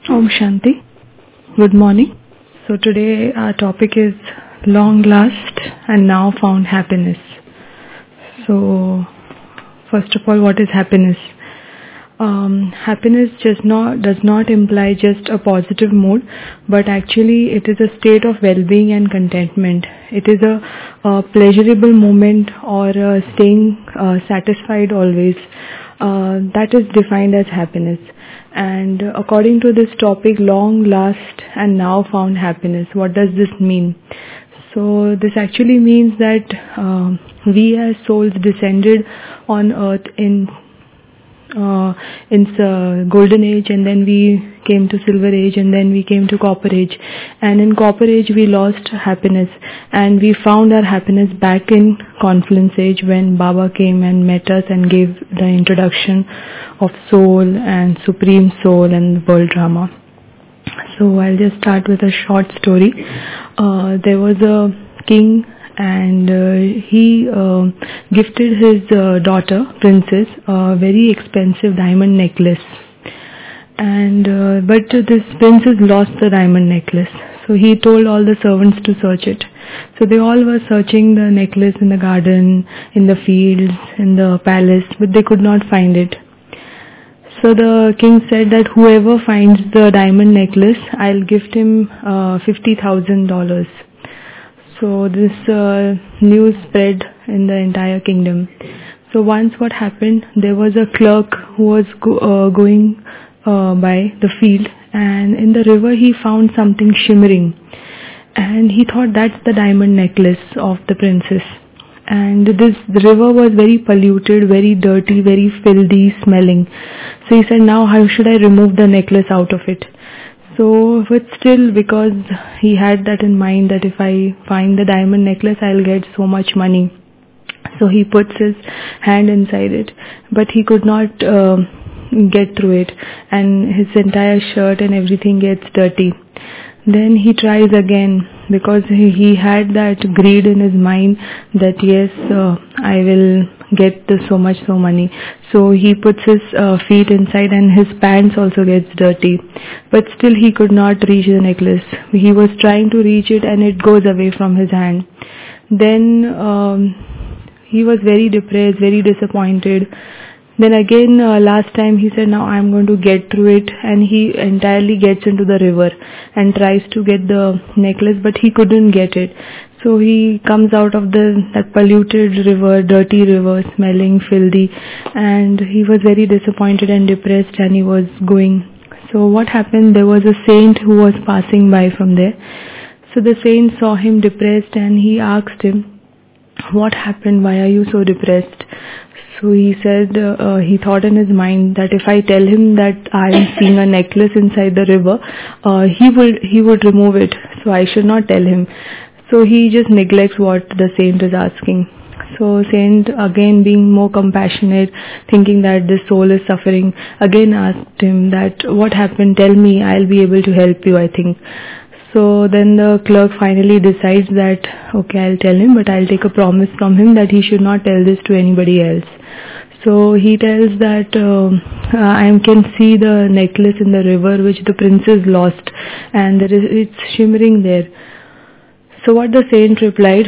Om Shanti. Good morning. So today our topic is long last and now found happiness. So first of all, what is happiness? Happiness does not imply just a positive mood, but actually it is a state of well-being and contentment. It is a pleasurable moment or staying satisfied always. That is defined as happiness. And according to this topic, long last and now found happiness, what does this mean? So this actually means that we as souls descended on earth in golden age, and then we came to silver age, and then we came to copper age, and in copper age we lost happiness, and we found our happiness back in confluence age when Baba came and met us and gave the introduction of soul and supreme soul and world drama. So I'll just start with a short story. There was a king, and he gifted his daughter, princess, a very expensive diamond necklace. And but this princess lost the diamond necklace. So he told all the servants to search it. So they all were searching the necklace in the garden, in the fields, in the palace, but they could not find it. So the king said that whoever finds the diamond necklace, I'll gift him $50,000. So this news spread in the entire kingdom. So once what happened, there was a clerk who was going by the field, and in the river he found something shimmering, and he thought that's the diamond necklace of the princess. And the river was very polluted, very dirty, very filthy smelling. So he said, now how should I remove the necklace out of it? So, but still, because he had that in mind that if I find the diamond necklace, I'll get so much money. So he puts his hand inside it, but he could not get through it, and his entire shirt and everything gets dirty. Then he tries again, because he had that greed in his mind that yes, I will get so much money. So he puts his feet inside, and his pants also gets dirty. But still he could not reach the necklace. He was trying to reach it, and it goes away from his hand. Then he was very depressed, very disappointed. Then again, last time he said, now I'm going to get through it, and he entirely gets into the river and tries to get the necklace, but he couldn't get it. So he comes out of that polluted river, dirty river, smelling filthy, and he was very disappointed and depressed, and he was going. So what happened, there was a saint who was passing by from there. So the saint saw him depressed, and he asked him, what happened, why are you so depressed? So he said, he thought in his mind that if I tell him that I am seeing a necklace inside the river, he would remove it. So I should not tell him. So he just neglects what the saint is asking. So saint, again being more compassionate, thinking that this soul is suffering, again asked him that what happened, tell me, I'll be able to help you, I think. So then the clerk finally decides that, okay, I'll tell him, but I'll take a promise from him that he should not tell this to anybody else. So he tells that I can see the necklace in the river which the princess lost, and it's shimmering there. So what the saint replied,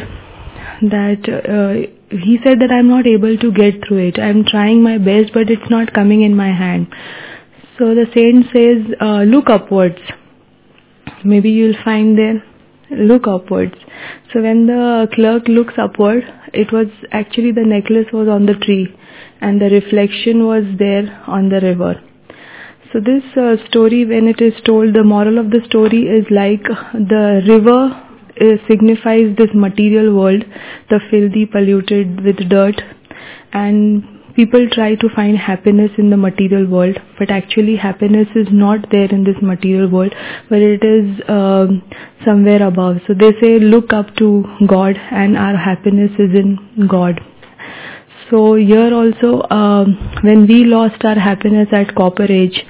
that he said that I'm not able to get through it. I'm trying my best, but it's not coming in my hand. So the saint says, look upwards. Maybe you'll find there. Look upwards. So when the clerk looks upward, it was actually the necklace was on the tree, and the reflection was there on the river. So this story, when it is told, the moral of the story is like the river signifies this material world, the filthy, polluted with dirt, and people try to find happiness in the material world, but actually happiness is not there in this material world, but it is somewhere above. So they say look up to God, and our happiness is in God. So here also, when we lost our happiness at copper age,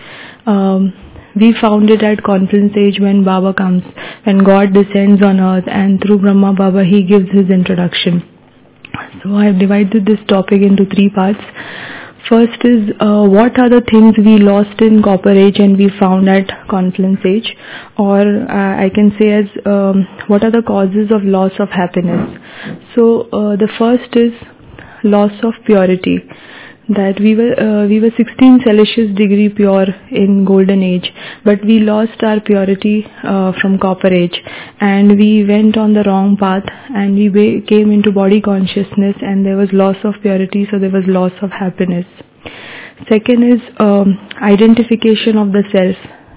we found it at confluence age when Baba comes, when God descends on earth, and through Brahma Baba he gives his introduction. So I have divided this topic into 3 parts. First is what are the things we lost in copper age and we found at confluence age, or I can say as what are the causes of loss of happiness. So the first is loss of purity, that we were 16 Celsius degree pure in golden age, but we lost our purity from copper age, and we went on the wrong path, and we came into body consciousness, and there was loss of purity, so there was loss of happiness. Second is identification of the self.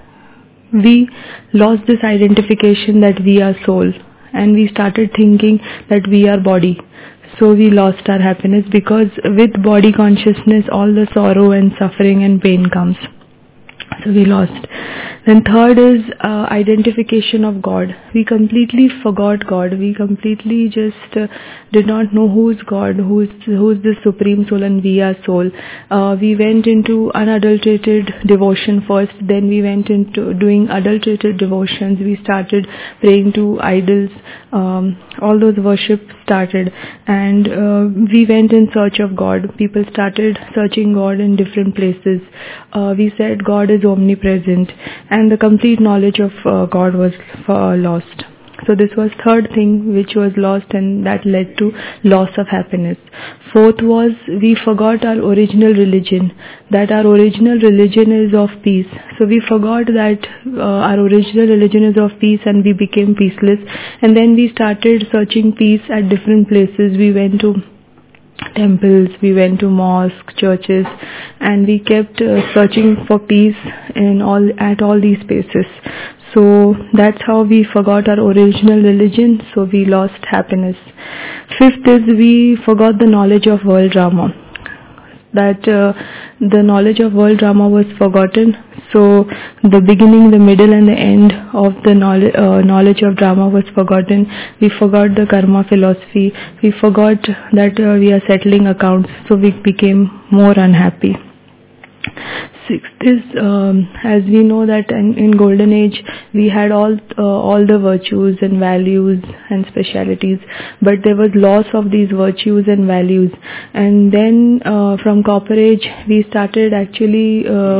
We lost this identification that we are soul, and we started thinking that we are body. So we lost our happiness, because with body consciousness all the sorrow and suffering and pain comes. So we lost. Then third is identification of God. We completely forgot God. We completely just did not know who's God, who's the supreme soul, and we are soul. We went into unadulterated devotion first, then we went into doing adulterated devotions. We started praying to idols. All those worship started, and we went in search of God. People started searching God in different places. We said God is omnipresent, and the complete knowledge of God was lost. So this was third thing which was lost, and that led to loss of happiness. Fourth was we forgot our original religion, that our original religion is of peace. So we forgot that our original religion is of peace, and we became peaceless. And then we started searching peace at different places. We went to temples, we went to mosques, churches, and we kept searching for peace at all these spaces. So that's how we forgot our original religion, so we lost happiness. Fifth is we forgot the knowledge of world drama, that the knowledge of world drama was forgotten. So the beginning, the middle, and the end of the knowledge of drama was forgotten. We forgot the karma philosophy. We forgot that we are settling accounts, so we became more unhappy. Sixth is, as we know that in golden age we had all the virtues and values and specialities, but there was loss of these virtues and values. And then from copper age we started actually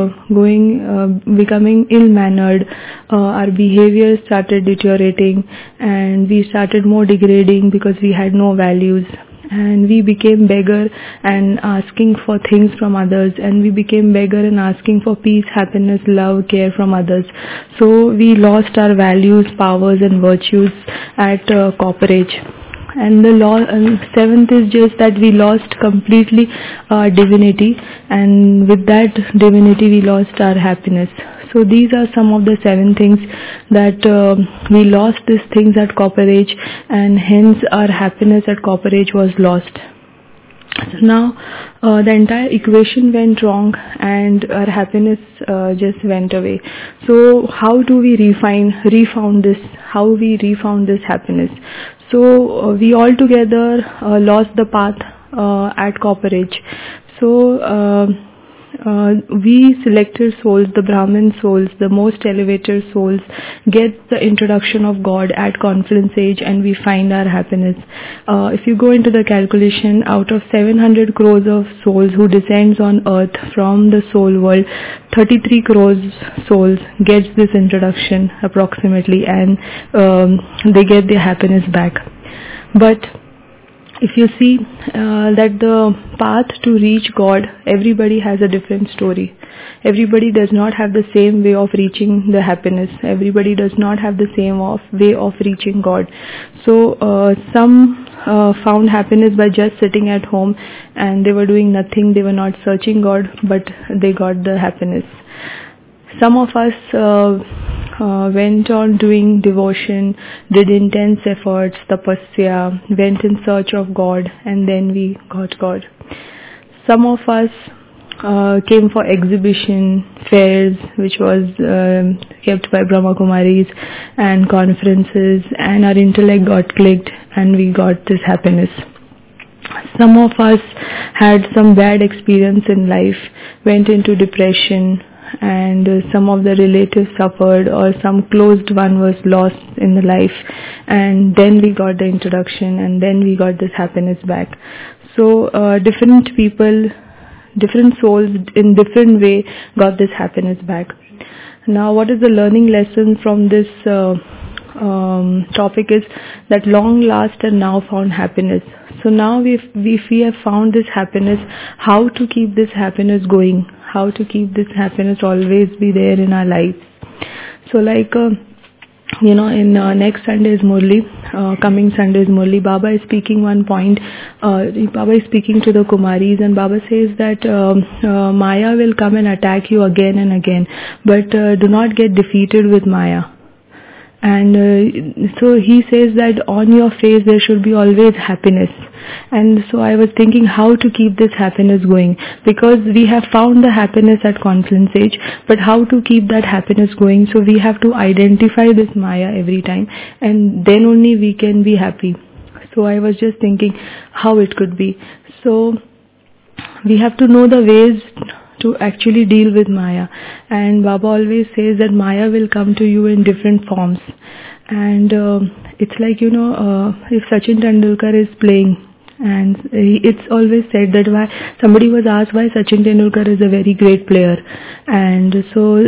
becoming ill-mannered. Our behavior started deteriorating, and we started more degrading because we had no values. And we became beggar and asking for things from others, and we became beggar and asking for peace, happiness, love, care from others. So we lost our values, powers, and virtues at copper age. And the seventh is just that we lost completely divinity, and with that divinity we lost our happiness. So these are some of the 7 things that we lost these things at copper age, and hence our happiness at copper age was lost. So now the entire equation went wrong, and our happiness just went away. So how do we refound this? How we refound this happiness? So we all together lost the path at copper age. So we selected souls, the Brahmin souls, the most elevated souls, get the introduction of God at confluence age, and we find our happiness. If you go into the calculation, out of 700 crores of souls who descends on earth from the soul world, 33 crores souls gets this introduction approximately, and they get their happiness back. But if you see that the path to reach God, everybody has a different story. Everybody does not have the same way of reaching the happiness. Everybody does not have the same way of reaching God. So some found happiness by just sitting at home, and they were doing nothing. They were not searching God, but they got the happiness. Some of us went on doing devotion, did intense efforts, tapasya, went in search of God, and then we got God. Some of us came for exhibition, fairs, which was kept by Brahma Kumaris, and conferences, and our intellect got clicked, and we got this happiness. Some of us had some bad experience in life, went into depression, and some of the relatives suffered, or some closed one was lost in the life, and then we got the introduction, and then we got this happiness back. So different people, different souls in different way got this happiness back. Now, what is the learning lesson from this topic is that long last and now found happiness. So now if we have found this happiness, how to keep this happiness going? How to keep this happiness always be there in our lives? So like, in next Sunday's Murli, coming Sunday's Murli, Baba is speaking one point. Baba is speaking to the Kumaris, and Baba says that Maya will come and attack you again and again, but do not get defeated with Maya. And so he says that on your face there should be always happiness. And so I was thinking how to keep this happiness going, because we have found the happiness at Confluence Age, but how to keep that happiness going? So we have to identify this Maya every time, and then only we can be happy. So I was just thinking how it could be. So we have to know the ways to actually deal with Maya. And Baba always says that Maya will come to you in different forms. And it's like, if Sachin Tendulkar is playing, and it's always said that why somebody was asked why Sachin Tendulkar is a very great player. And so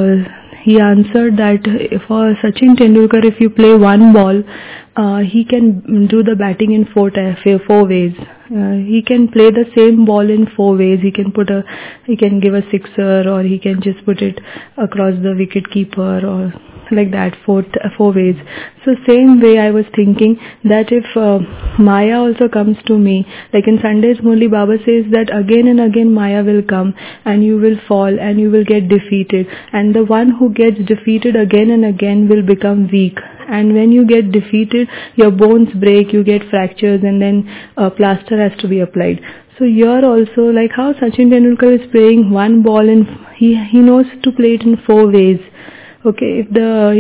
he answered that for Sachin Tendulkar, if you play one ball, he can do the batting in four ways. He can play the same ball in four ways. He can give a sixer, or he can just put it across the wicket keeper, or like that, four ways. So same way I was thinking that if Maya also comes to me, like in Sunday's Murli, Baba says that again and again Maya will come and you will fall and you will get defeated, and the one who gets defeated again and again will become weak. And when you get defeated, your bones break, you get fractures, and then a plaster has to be applied. So here also, like how Sachin Tendulkar is playing one ball, and he knows to play it in four ways. Okay, if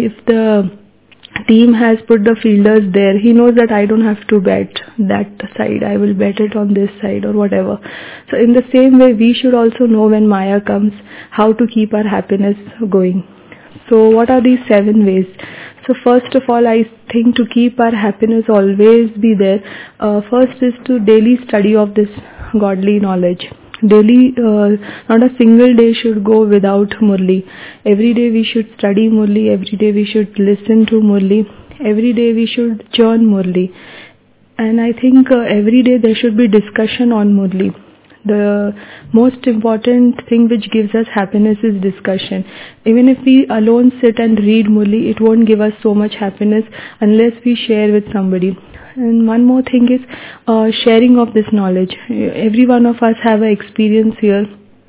the team has put the fielders there, he knows that I don't have to bet that side, I will bet it on this side or whatever. So in the same way, we should also know when Maya comes, how to keep our happiness going. So what are these 7 ways? So first of all, I think to keep our happiness always be there, first is to daily study of this godly knowledge. Daily, not a single day should go without Murli. Every day we should study Murli, every day we should listen to Murli, every day we should churn Murli. And I think every day there should be discussion on Murli. The most important thing which gives us happiness is discussion. Even if we alone sit and read Murli, it won't give us so much happiness unless we share with somebody. And one more thing is sharing of this knowledge. Every one of us have an experience here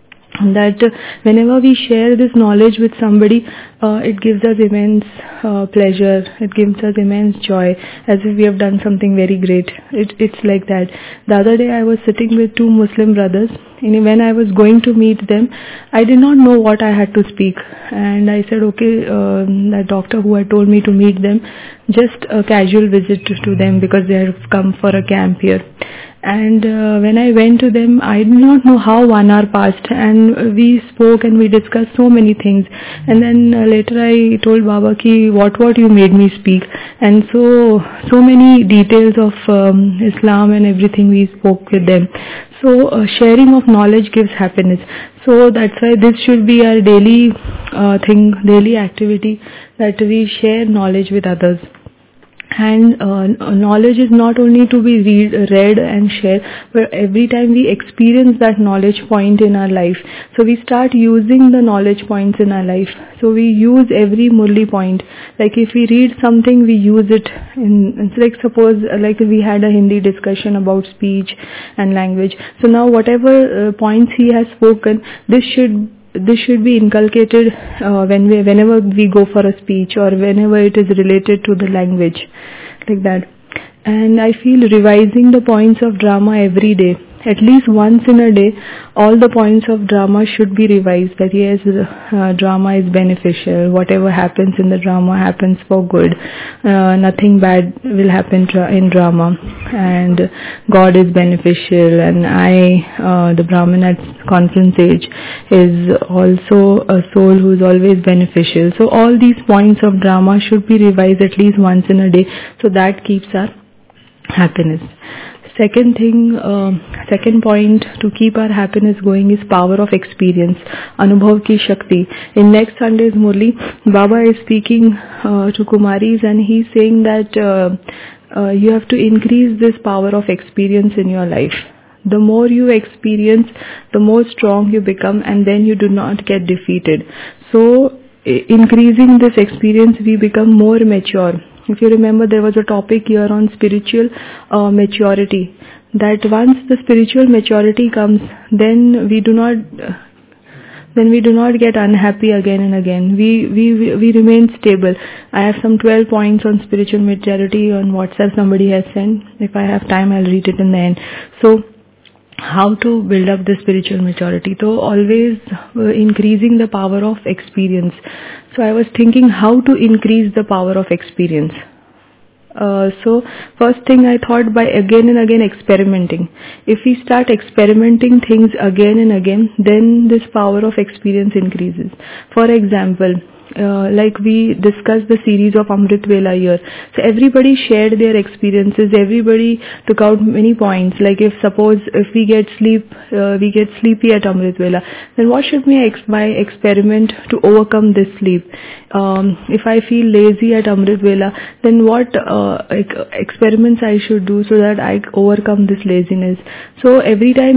that whenever we share this knowledge with somebody, it gives us immense pleasure, it gives us immense joy, as if we have done something very great. It's like that. The other day I was sitting with 2 Muslim brothers, and when I was going to meet them, I did not know what I had to speak. And I said, okay, the doctor who had told me to meet them, just a casual visit to them because they have come for a camp here. And when I went to them, I did not know how 1 hour passed, and we spoke and we discussed so many things. And then later I told Baba ki what you made me speak, and so many details of Islam and everything we spoke with them. So sharing of knowledge gives happiness. So that's why this should be our daily daily activity, that we share knowledge with others. And knowledge is not only to be read and shared, but every time we experience that knowledge point in our life, so we start using the knowledge points in our life. So we use every Murli point. Like if we read something, we use it it's like suppose like we had a Hindi discussion about speech and language. So now whatever points he has spoken, this should be inculcated whenever we go for a speech, or whenever it is related to the language, like that. And I feel revising the points of drama every day, at least once in a day, all the points of drama should be revised, that yes, drama is beneficial, whatever happens in the drama happens for good, nothing bad will happen in drama, and God is beneficial, and the Brahman at Confluence Age is also a soul who is always beneficial. So all these points of drama should be revised at least once in a day, so that keeps our happiness. Second thing, second point to keep our happiness going is power of experience, Anubhav ki Shakti. In next Sunday's Murli, Baba is speaking to Kumaris and he's saying that you have to increase this power of experience in your life. The more you experience, the more strong you become, and then you do not get defeated. So, increasing this experience, we become more mature. If you remember, there was a topic here on spiritual maturity. That once the spiritual maturity comes, then we do not get unhappy again and again. We remain stable. I have some 12 points on spiritual maturity on WhatsApp. Somebody has sent. If I have time, I'll read it in the end. So, how to build up the spiritual maturity? So always increasing the power of experience. So I was thinking how to increase the power of experience. So first thing I thought, by again and again experimenting. If we start experimenting things again and again, then this power of experience increases. For example, like we discussed the series of Amrit Vela here. So everybody shared their experiences, everybody took out many points. Like if we get sleepy at Amrit Vela, then what should my experiment to overcome this sleep? If I feel lazy at Amrit Vela, then what experiments I should do so that I overcome this laziness? So every time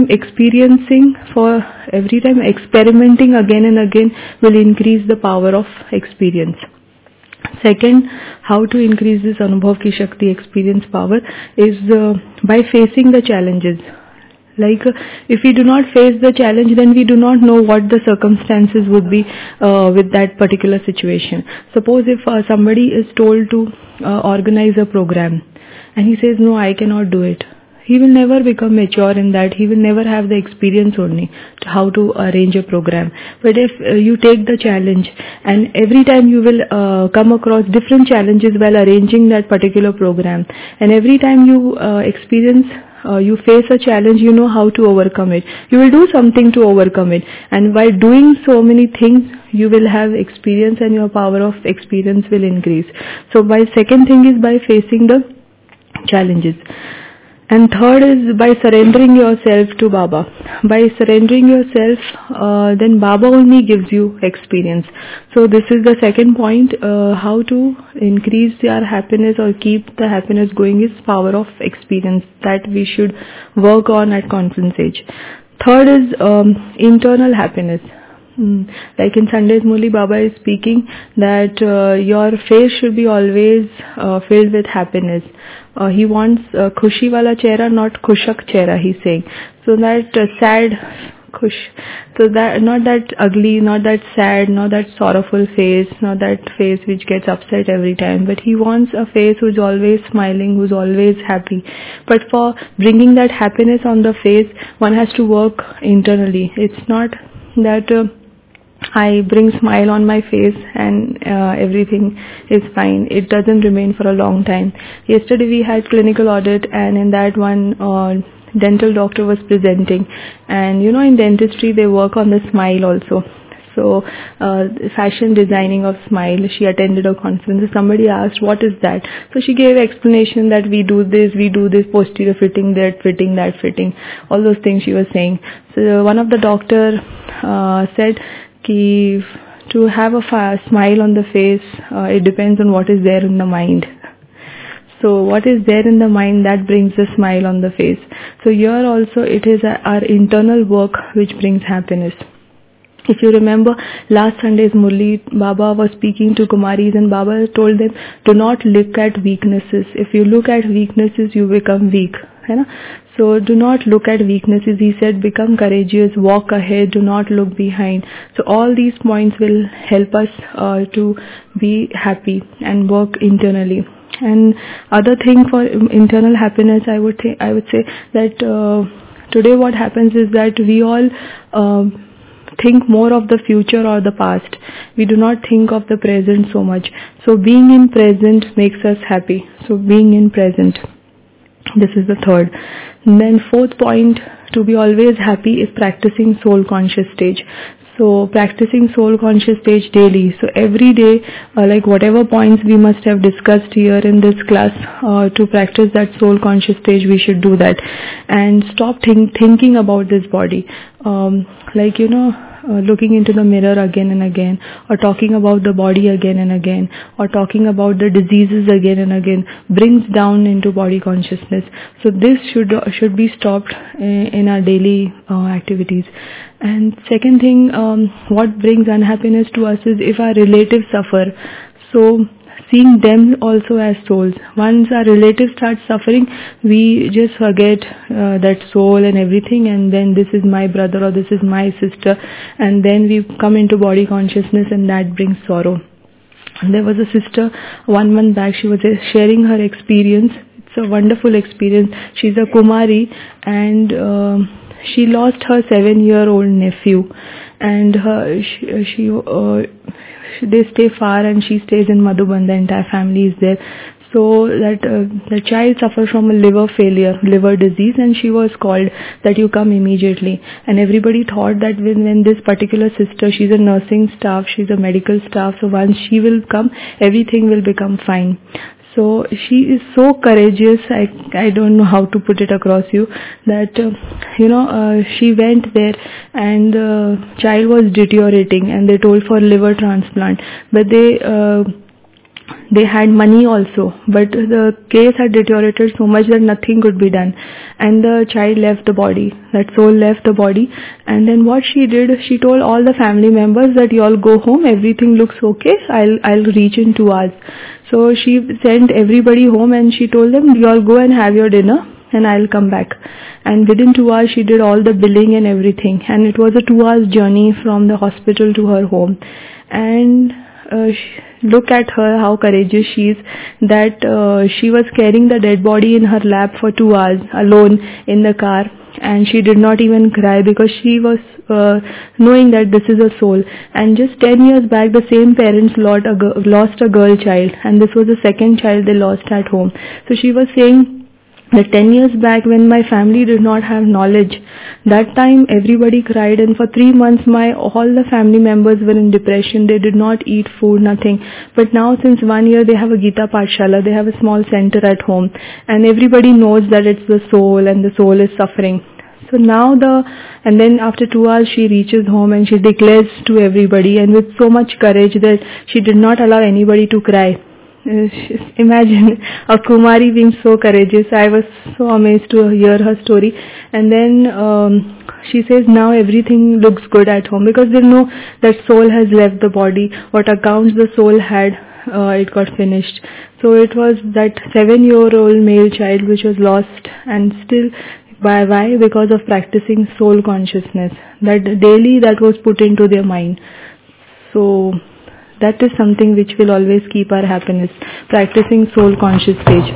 experimenting again and again will increase the power of experience. Second, how to increase this Anubhav ki Shakti experience power is by facing the challenges. Like if we do not face the challenge, then we do not know what the circumstances would be with that particular situation. Suppose if somebody is told to organize a program and he says, no, I cannot do it. He will never become mature in that. He will never have the experience only to how to arrange a program. But if you take the challenge, and every time you will come across different challenges while arranging that particular program, and every time you you face a challenge, you know how to overcome it. You will do something to overcome it. And by doing so many things, you will have experience and your power of experience will increase. So second thing is by facing the challenges. And third is by surrendering yourself to Baba. By surrendering yourself, then Baba only gives you experience. So this is the second point, how to increase your happiness or keep the happiness going is power of experience that we should work on at Conference Age. Third is internal happiness. Like in Sunday's Murli, Baba is speaking that your face should be always filled with happiness. He wants khushi wala chehra, not khushak chehra, he's saying. So that sad khush, so that not that ugly, not that sad, not that sorrowful face, not that face which gets upset every time, but he wants a face who's always smiling, who's always happy. But for bringing that happiness on the face, one has to work internally. It's not that I bring smile on my face and everything is fine. It doesn't remain for a long time. Yesterday we had clinical audit, and in that one dental doctor was presenting, and in dentistry they work on the smile also. So fashion designing of smile, she attended a conference. Somebody asked, what is that? So she gave explanation that we do this, posterior fitting, that fitting, all those things she was saying. So one of the doctor said, to have a smile on the face, it depends on what is there in the mind. So what is there in the mind, that brings a smile on the face. So here also it is our internal work which brings happiness. If you remember last Sunday's Murli, Baba was speaking to Kumaris and Baba told them, do not look at weaknesses. If you look at weaknesses, you become weak. So do not look at weaknesses. He said, become courageous, walk ahead, do not look behind. So all these points will help us to be happy and work internally. And other thing for internal happiness, I would say that today what happens is that we all think more of the future or the past. We do not think of the present so much. So being in present makes us happy. So being in present. This is the third. And then fourth point, to be always happy, is practicing soul conscious stage. So practicing soul conscious stage daily. So every day, like whatever points we must have discussed here in this class, to practice that soul conscious stage, we should do that. And stop thinking about this body. Like, looking into the mirror again and again, or talking about the body again and again, or talking about the diseases again and again, brings down into body consciousness. So this should be stopped in our daily activities. And second thing, what brings unhappiness to us is if our relatives suffer. So seeing them also as souls. Once our relatives start suffering, we just forget that soul and everything, and then this is my brother or this is my sister, and then we come into body consciousness, and that brings sorrow. And there was a sister 1 month back, she was sharing her experience. It's a wonderful experience. She's a Kumari, and she lost her 7-year-old nephew, and they stay far, and she stays in Madhuban. The entire family is there. So that the child suffered from a liver disease, and she was called that you come immediately. And everybody thought that when this particular sister, she's a nursing staff, she's a medical staff, so once she will come, everything will become fine. So she is so courageous, I don't know how to put it across you, that she went there, and the child was deteriorating, and they told for liver transplant, but they had money also, but the case had deteriorated so much that nothing could be done, and the child left the body, that soul left the body. And then what she did, she told all the family members that you all go home, everything looks okay, I'll reach in 2 hours. So she sent everybody home, and she told them, you all go and have your dinner, and I'll come back. And within 2 hours she did all the billing and everything, and it was a 2 hours journey from the hospital to her home. And look at her, how courageous she is, that she was carrying the dead body in her lap for 2 hours alone in the car, and she did not even cry, because she was knowing that this is a soul. And just 10 years back, the same parents lost a girl child, and this was the second child they lost at home. So she was saying that 10 years back, when my family did not have knowledge, that time everybody cried, and for 3 months all the family members were in depression. They did not eat food, nothing. But now since 1 year they have a Gita Pathshala, they have a small center at home, and everybody knows that it's the soul, and the soul is suffering. So now and then after 2 hours she reaches home, and she declares to everybody, and with so much courage that she did not allow anybody to cry. Imagine a Kumari being so courageous. I was so amazed to hear her story. And then she says now everything looks good at home, because they know that soul has left the body. What accounts the soul had, it got finished. So it was that 7-year-old male child which was lost, and still why? Because of practicing soul consciousness. That daily that was put into their mind. So that is something which will always keep our happiness, practicing soul conscious stage.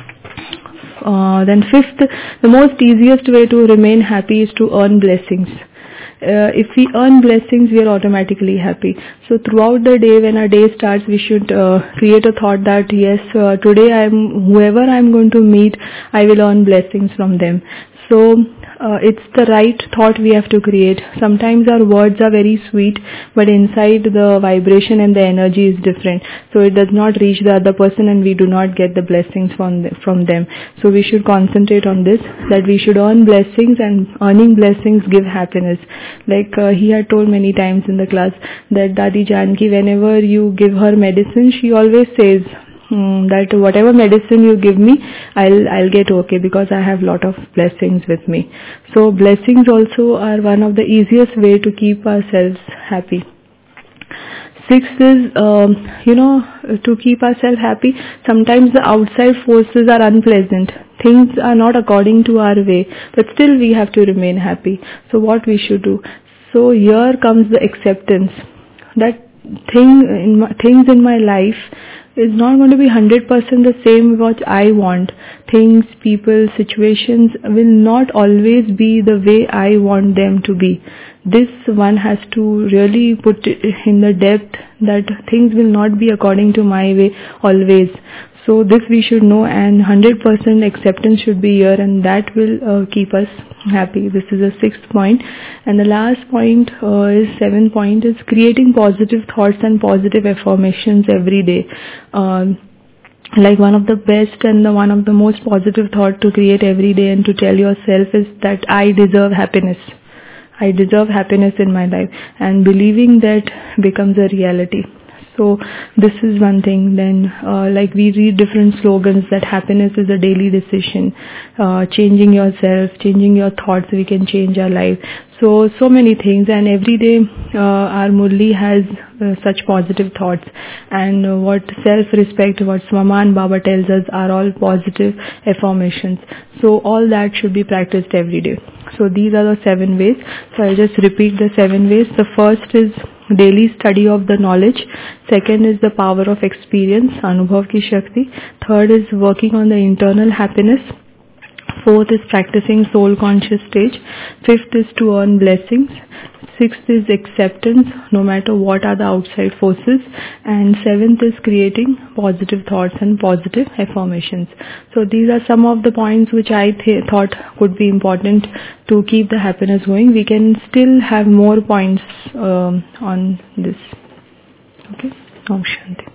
Then fifth, the most easiest way to remain happy is to earn blessings. If we earn blessings, we are automatically happy. So throughout the day, when our day starts, we should create a thought that yes, today whoever I'm going to meet, I will earn blessings from them. So it's the right thought we have to create. Sometimes our words are very sweet, but inside the vibration and the energy is different. So it does not reach the other person, and we do not get the blessings from them. So we should concentrate on this, that we should earn blessings, and earning blessings give happiness. Like he had told many times in the class that Dadi Janki, whenever you give her medicine, she always says that whatever medicine you give me, I'll get okay, because I have lot of blessings with me. So blessings also are one of the easiest way to keep ourselves happy. Sixth is, to keep ourselves happy, sometimes the outside forces are unpleasant. Things are not according to our way, but still we have to remain happy. So what we should do? So here comes the acceptance. That things in my life is not going to be 100% the same what I want. Things, people, situations will not always be the way I want them to be. This one has to really put it in the depth that things will not be according to my way always. So this we should know, and 100% acceptance should be here, and that will keep us happy. This is the 6th point. And the last point is 7th point, is creating positive thoughts and positive affirmations every day. Like one of the best and one of the most positive thought to create every day and to tell yourself is that I deserve happiness. I deserve happiness in my life, and believing that becomes a reality. So this is one thing. Then like we read different slogans that happiness is a daily decision. Changing yourself, changing your thoughts, we can change our life. So many things, and every day our Murli has such positive thoughts, and what self-respect, what Swaman Baba tells us are all positive affirmations. So all that should be practiced every day. So these are the 7 ways. So I'll just repeat the 7 ways. The first is daily study of the knowledge. Second is the power of experience, Anubhav ki Shakti. Third is working on the internal happiness. Fourth is practicing soul conscious stage. Fifth is to earn blessings. Sixth is acceptance, no matter what are the outside forces. And seventh is creating positive thoughts and positive affirmations. So these are some of the points which I thought could be important to keep the happiness going. We can still have more points on this. Okay. Om Shanti.